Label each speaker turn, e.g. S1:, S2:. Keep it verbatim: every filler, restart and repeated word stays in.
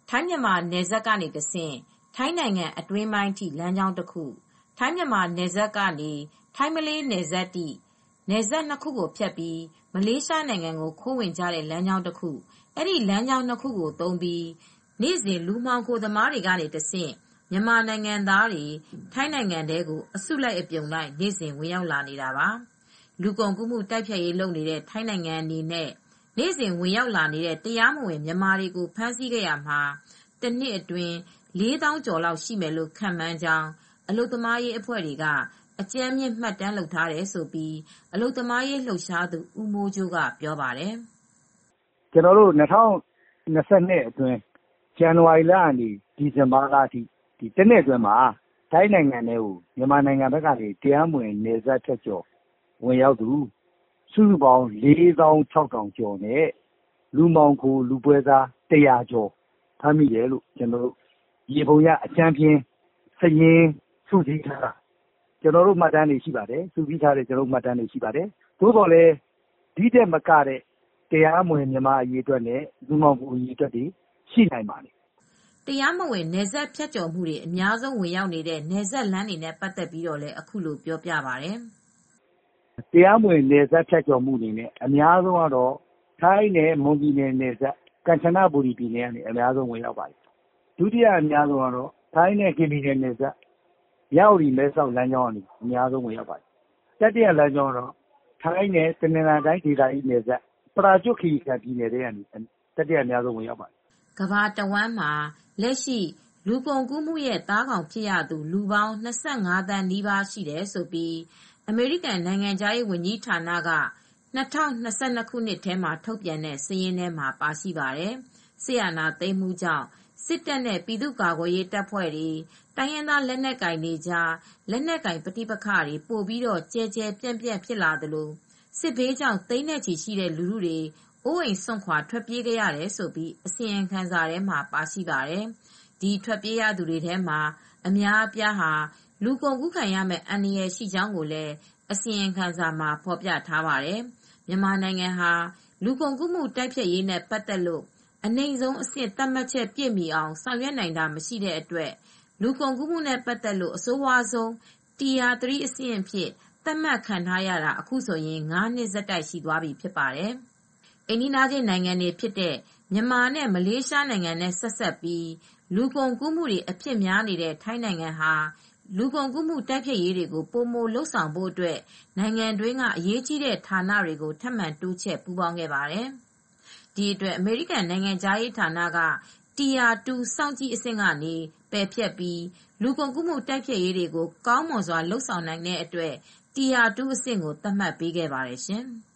S1: ထိုင်းမြန်မာနယ်စပ်ကနေတဆင့်ထိုင်းနိုင်ငံအတွင်းပိုင်းထိလမ်းကြောင်းတခု၊ ထိုင်းမြန်မာနယ်စပ်ကနေ ထိုင်းမလေးနယ်စပ်ထိ နယ်စပ်နှစ်ခုကိုဖြတ်ပြီး မလေးရှားနိုင်ငံကိုခိုးဝင်ကြတဲ့လမ်းကြောင်းတခု၊ အဲဒီလမ်းကြောင်းနှစ်ခုကိုသုံးပြီး နေ့စဉ်လူမှောင်ခိုသမားတွေကတဆင့် မြန်မာနိုင်ငံသားတွေ ထိုင်းနိုင်ငံထဲကို အစုလိုက်အပြုံလိုက် နေ့စဉ်ဝင်ရောက်လာနေတာပါ။ လူကုန်ကူးမှုတိုက်ဖျက်ရေးလုပ်နေတဲ့ထိုင်းနိုင်ငံအနေနဲ့ နေ့စဉ်ဝင်ရောက်လာနေတဲ့ တရားမဝင်မြန်မာတွေကို ဖမ်းဆီးခဲ့ရာမှာ တနှစ်အတွင်း လေးသောင်းကျော်လောက်ရှိမယ်လို့ ခန့်မှန်းကြောင်း အလုပ်သမားရေးအဖွဲ့တွေက အကြမ်းဖျင်းမှတ်တမ်းလုပ်ထားတယ်လို့ အလုပ်သမားရေးလှုပ်ရှားသူ ဦးမိုးကြိုးကပြောပါတယ်
S2: ။ "ကျနော်တို့ ၂၀၂၂ အတွင်း ဇန်နဝါရီလကနေ ဒီဇင်ဘာလအထိ တနှစ်အတွင်းမှာ ထိုင်းနိုင်ငံထဲကို မြန်မာနိုင်ငံဘက်ကနေ တရားမဝင်နယ်စပ်ဖြတ်ကျော်ဝင်ရောက်သူ စုစုပေါင်း လေးသောင်းခြောက်ထောင်ကျော်နဲ့ လူမှောင်ခိုလူပွဲစား တရာကျော်ဖမ်းမိတယ်လို့ ယေဘုယျအကြမ်းဖျင်းစာရင်းစုစည်းထားတာရှိပါတယ်။ သို့သော်လည်း ဒီထက်မကတဲ့ တရားမဝင်မြန်မာအရေအတွက်နဲ့ လူမှောင်ခိုအရေအတွက်တွေရှိနိုင်ပါတယ်။
S1: " တရားမဝင်နယ်စပ်ဖြတ်ကျော်မှုတွေအများဆုံးဝင်ရောက်နေတဲ့ နယ်စပ်လမ်းတွေနဲ့ပတ်သက်ပြီးလည်း အခုလိုပြောပြပါတယ်
S2: ။ "တရားမဝင်နယ်စပ်ဖြတ်ကျော်မှုတွေနဲ့အများဆုံးကတော့ ထိုင်းနဲ့မွန်ပြည်နယ်နယ်စပ် ကမ်ချနဘူရီပြည်နယ်ကနေ အများဆုံးဝင်ရောက်ပါတယ်။ ဒုတိယအများဆုံးကတော့ ထိုင်းနဲ့ကရင်ပြည်နယ်နယ်စပ် မြဝတီမဲဆောက်လမ်းကြောင်းကနေ အများဆုံးဝင်ရောက်ပါတယ်။ တတိယလမ်းကြောင်းကတော့ ထိုင်းနဲ့တနင်္သာရီတိုင်းနယ်စပ် ပရာကျွတ်ခီရီကန်ပြည်နယ်ထဲကနေ တတိယအများဆုံးဝင်ရောက်ပါတယ်
S1: ။" ကမ္ဘာတဝန်းမှာ လက်ရှိ လူကုန်ကူးမှုရဲ့သားကောင်ဖြစ်ရသူ လူပေါင်း ၂၅ သန်းနီးပါးရှိတယ်လို့ အမေရိကန်နိုင်ငံခြားရေးဝန်ကြီးဌာနက ၂၀၂၂ ခုနှစ်ထဲမှာထုတ်ပြန်တဲ့စာရင်းထဲမှာပါရှိပါတယ်။ စစ်အာဏာသိမ်းမှုကြောင့် စစ်တပ်နဲ့ပြည်သူ့ကာကွယ်ရေးတပ်ဖွဲ့တွေ၊ တိုင်းရင်းသားလက်နက်ကိုင်တွေကြား လက်နက်ကိုင်ပဋိပက္ခတွေပိုပြီးကျယ်ကျယ်ပြန့်ပြန့်ဖြစ်လာသလို စစ်ဘေးကြောင့်သိန်းနဲ့ချီရှိတဲ့လူထုတွေ အိုးအိမ်စွန့်ခွါထွက်ပြေးခဲ့ရတယ်လို့ အစီရင်ခံစာထဲမှာပါရှိပါတယ်။ ဒီထွက်ပြေးရသူတွေထဲမှာ အများအပြားဟာ လူကုန်ကူးခံရမယ့်အန္တရာယ်ရှိကြောင်းကိုလည်း အစီရင်ခံစာမှာဖော်ပြထားပါတယ်။ မြန်မာနိုင်ငံဟာ လူကုန်ကူးမှုတိုက်ဖျက်ရေးနဲ့ပတ်သက်လို့ အနိမ့်ဆုံးအဆင့်သတ်မှတ်ချက်ပြည့်မီအောင်ဆောင်ရွက်နိုင်တာမရှိတဲ့အတွက် လူကုန်ကူးမှုနဲ့ပတ်သက်လို့ အဆိုးဝါးဆုံး Tier 3 အဆင့်အဖြစ် သတ်မှတ်ခံထားရတာ အခုဆိုရင် ငါးနှစ်ဆက်တိုက်ရှိသွားပြီဖြစ်ပါတယ်။ အိမ်နီးချင်းနိုင်ငံတွေဖြစ်တဲ့ မြန်မာနဲ့ မလေးရှားနိုင်ငံနဲ့ဆက်စပ်ပြီး လူကုန်ကူးမှုတွေအဖြစ်များနေတဲ့ ထိုင်းနိုင်ငံဟာ လူကုန်ကူးမှုတိုက်ဖျက်ရေးတွေကို ပိုမိုလုပ်ဆောင်ဖို့အတွက် နိုင်ငံတွင်းကအရေးကြီးတဲ့ဌာနတွေကို ထပ်မံတိုးချဲ့ပူးပေါင်းခဲ့ပါတယ်။ ဒီအတွက် အမေရိကန်နိုင်ငံခြားရေးဌာနက Tier 2 စောင့်ကြည့်အဆင့်ကနေ ပယ်ဖျက်ပြီး လူကုန်ကူးမှုတိုက်ဖျက်ရေးတွေကို ကောင်းမွန်စွာလုပ်ဆောင်နိုင်တဲ့အတွက် Tier 2 အဆင့်ကို သတ်မှတ်ပေးခဲ့ပါတယ်ရှင်။